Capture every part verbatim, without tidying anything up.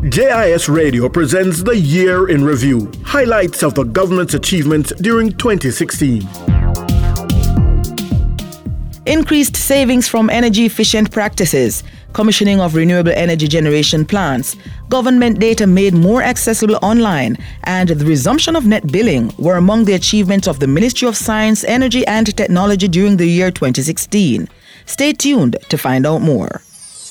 J I S Radio presents the Year in Review, highlights of the government's achievements during twenty sixteen. Increased savings from energy-efficient practices, commissioning of renewable energy generation plants, government data made more accessible online, and the resumption of net billing were among the achievements of the Ministry of Science, Energy and Technology during the year twenty sixteen. Stay tuned to find out more.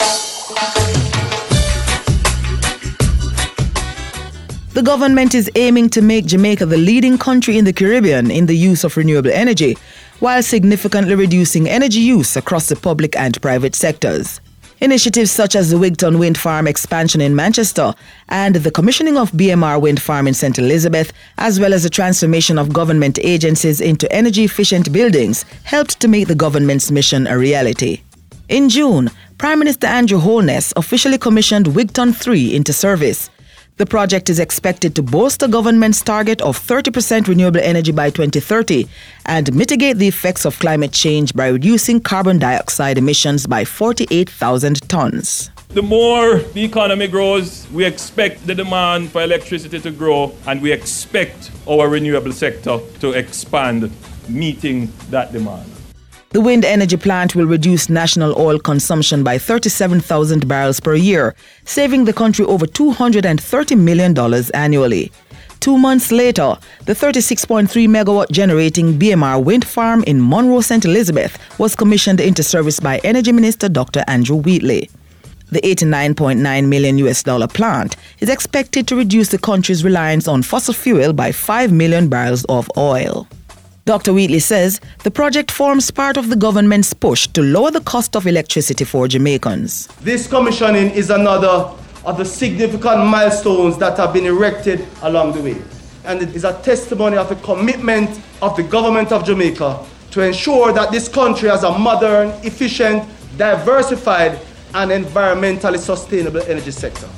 The government is aiming to make Jamaica the leading country in the Caribbean in the use of renewable energy, while significantly reducing energy use across the public and private sectors. Initiatives such as the Wigton Wind Farm expansion in Manchester and the commissioning of B M R Wind Farm in Saint Elizabeth, as well as the transformation of government agencies into energy-efficient buildings, helped to make the government's mission a reality. In June, Prime Minister Andrew Holness officially commissioned Wigton three into service. The project is expected to boost the government's target of thirty percent renewable energy by twenty thirty and mitigate the effects of climate change by reducing carbon dioxide emissions by forty-eight thousand tons. The more the economy grows, we expect the demand for electricity to grow, and we expect our renewable sector to expand, meeting that demand. The wind energy plant will reduce national oil consumption by thirty-seven thousand barrels per year, saving the country over two hundred thirty million dollars annually. Two months later, the thirty-six point three megawatt generating B M R wind farm in Monroe, Saint Elizabeth was commissioned into service by Energy Minister Doctor Andrew Wheatley. The eighty-nine point nine million U S dollar plant is expected to reduce the country's reliance on fossil fuel by five million barrels of oil. Doctor Wheatley says the project forms part of the government's push to lower the cost of electricity for Jamaicans. This commissioning is another of the significant milestones that have been erected along the way. And it is a testimony of the commitment of the government of Jamaica to ensure that this country has a modern, efficient, diversified, and environmentally sustainable energy sector.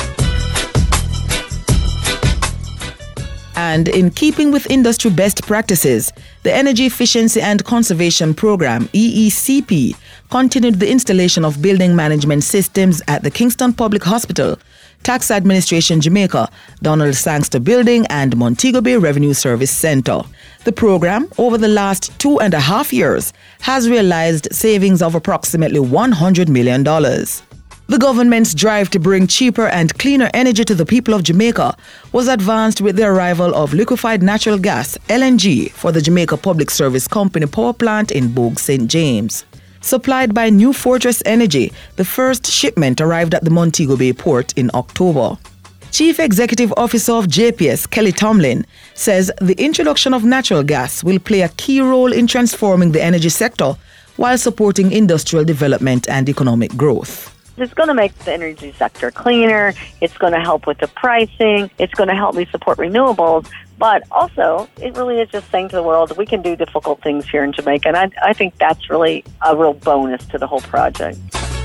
And in keeping with industry best practices, the Energy Efficiency and Conservation Program, E E C P, continued the installation of building management systems at the Kingston Public Hospital, Tax Administration Jamaica, Donald Sangster Building, and Montego Bay Revenue Service Center. The program, over the last two and a half years, has realized savings of approximately one hundred million dollars. The government's drive to bring cheaper and cleaner energy to the people of Jamaica was advanced with the arrival of liquefied natural gas, L N G, for the Jamaica Public Service Company power plant in Bogue, Saint James. Supplied by New Fortress Energy, the first shipment arrived at the Montego Bay port in October. Chief Executive Officer of J P S, Kelly Tomlin, says the introduction of natural gas will play a key role in transforming the energy sector while supporting industrial development and economic growth. It's going to make the energy sector cleaner, it's going to help with the pricing, it's going to help me support renewables, but also it really is just saying to the world that we can do difficult things here in Jamaica, and I, I think that's really a real bonus to the whole project.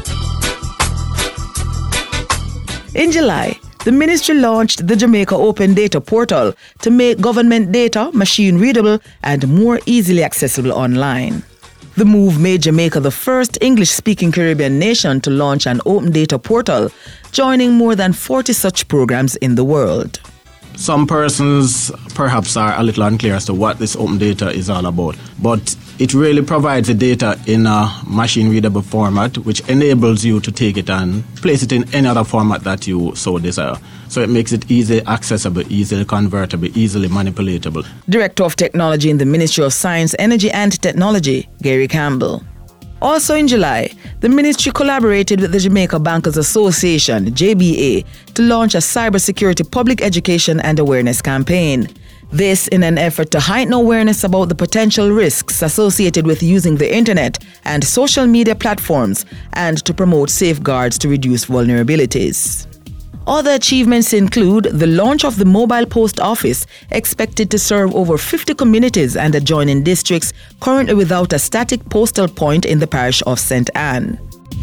In July, the ministry launched the Jamaica Open Data Portal to make government data machine-readable and more easily accessible online. The move made Jamaica the first English-speaking Caribbean nation to launch an open data portal, joining more than forty such programs in the world. Some persons perhaps are a little unclear as to what this open data is all about, but it really provides the data in a machine-readable format, which enables you to take it and place it in any other format that you so desire. So it makes it easily accessible, easily convertible, easily manipulatable. Director of Technology in the Ministry of Science, Energy and Technology, Gary Campbell. Also in July, the ministry collaborated with the Jamaica Bankers Association, J B A, to launch a cybersecurity public education and awareness campaign. This in an effort to heighten awareness about the potential risks associated with using the internet and social media platforms and to promote safeguards to reduce vulnerabilities. Other achievements include the launch of the mobile post office, expected to serve over fifty communities and adjoining districts currently without a static postal point in the parish of Saint Anne.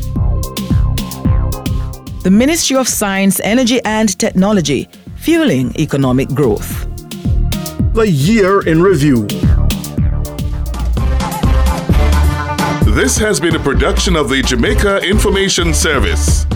The Ministry of Science, Energy and Technology, fueling economic growth. The Year in Review. This has been a production of the Jamaica Information Service.